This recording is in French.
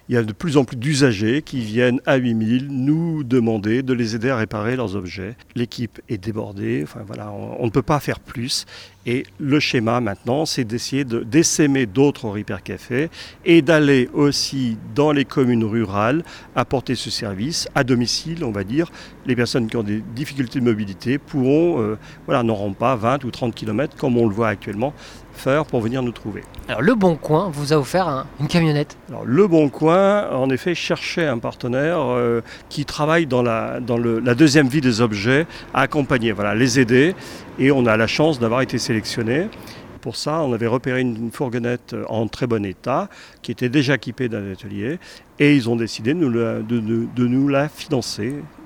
il y a de plus en plus d'usagers qui viennent à 8000 nous demander de les aider à réparer leurs objets. L'équipe est débordée, on ne peut pas faire plus. Et le schéma maintenant, c'est d'essayer d'essaimer d'autres repair cafés et d'aller aussi dans les communes rurales apporter ce service à domicile, on va dire. Les personnes qui ont des difficultés de mobilité n'auront pas 20 ou 30 km comme on le voit actuellement faire pour venir nous trouver. Alors Le Bon Coin vous a offert une camionnette. Alors, Le Bon Coin, en effet, cherchait un partenaire qui travaille dans la deuxième vie des objets, à accompagner, les aider. Et on a la chance d'avoir été sélectionné. Pour ça, on avait repéré une fourgonnette en très bon état, qui était déjà équipée d'un atelier. Et ils ont décidé de nous la financer.